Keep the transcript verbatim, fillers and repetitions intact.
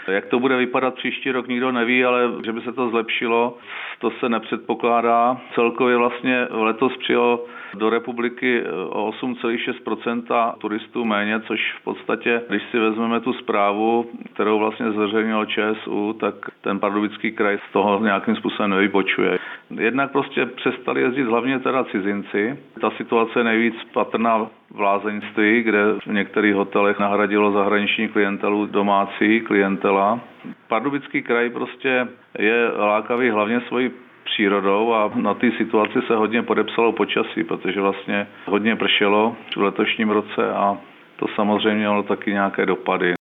Jak to bude vypadat příští rok, nikdo neví, ale že by se to zlepšilo, to se nepředpokládá. Celkově vlastně letos přijelo do republiky o osm celá šest procenta turistů méně, což v podstatě, když si vezmeme tu zprávu, kterou vlastně zveřejnil ČSÚ, tak ten Pardubický kraj z toho nějakým způsobem nevypočuje. Jednak prostě přestali jezdit hlavně teda cizinci. Ta situace je nejvíc patrná v lázeňství, kde v některých hotelech nahradilo zahraniční klientelu domácí klientela. Pardubický kraj prostě je lákavý hlavně svojí přírodou a na té situaci se hodně podepsalo počasí, protože vlastně hodně pršelo v letošním roce a to samozřejmě mělo taky nějaké dopady.